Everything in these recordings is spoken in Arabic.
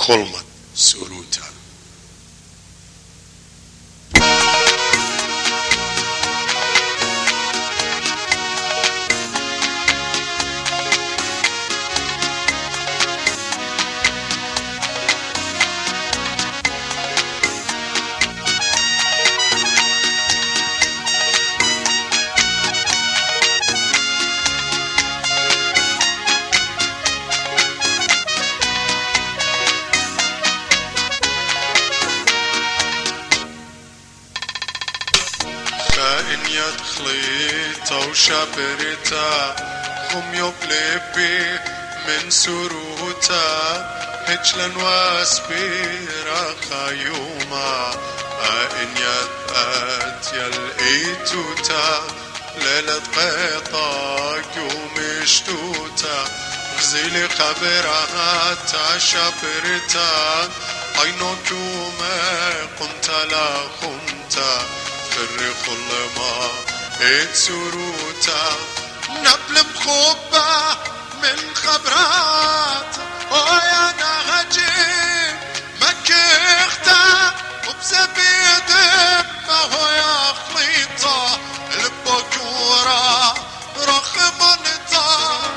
خلمت سروتا إن يدخليتا وشابرتا خم يبلبي من سروتا هجلا واسبيرا خيوما إن يدأت يلقيتوتا ليلة قيطاك ومشتوتا غزيلي خبرات شابرتا عينك وما قمت لا خمتا فري كل ما اتسروتا نبل مخوبة من خبرات ويا نهجي مكيختا وبزبيد ما هو يا خليطة البقورة رخمنتا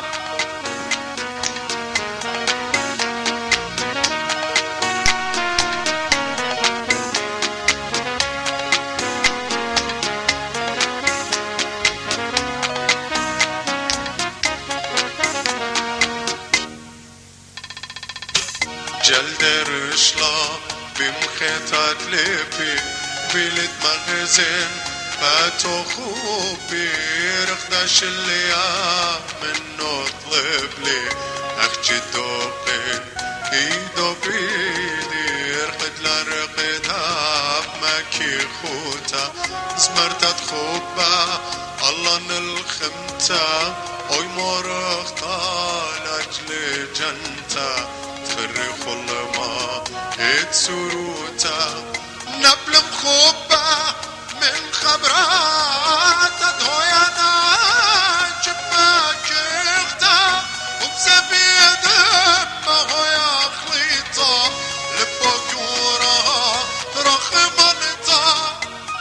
جلد رشلا بمخيطات لبي بيلت مغزين باتو خوبي رخداش اللي منو طلب لي اخجي دوقين ايدو بيدي رقد لرقدها بماكي خوتا زمرتات خوبا الله نلخمتا اوي مرختا لاجل جنتا فري كل ما اتسروتا نبل مخوبة من خبرات ادهويا ناجب ماكيختا وبزبيد ما هو يا خليطة لبقورة رخمنتا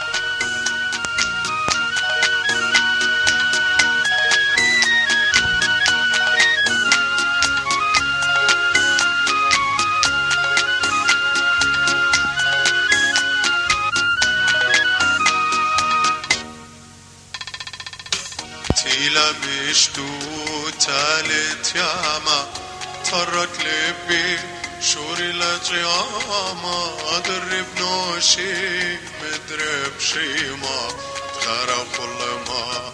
تيلا مشتوتا لتياما طرك لبي شوري لجياما درب نوشي مدرب شيما تخرا كل ما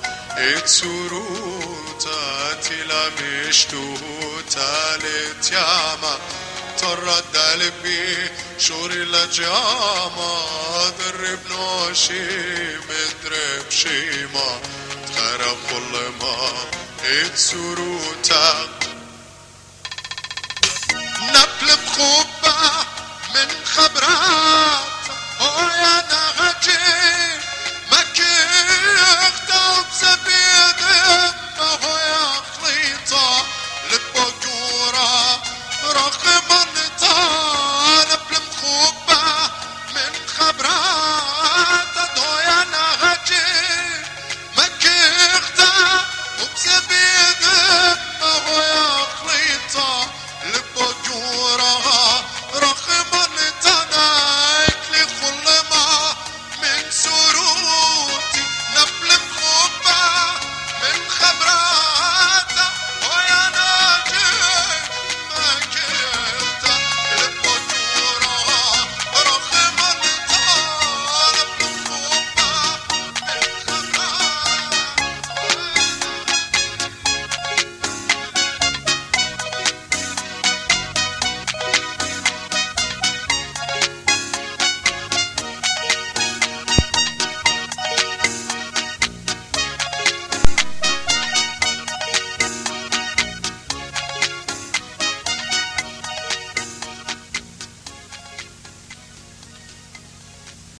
اتسروتا تيلا مشتوتا لتياما طرد لبي شوري لجياما درب نوشي مدرب شيما تخرا كل ما اتسروتا نبل بخوب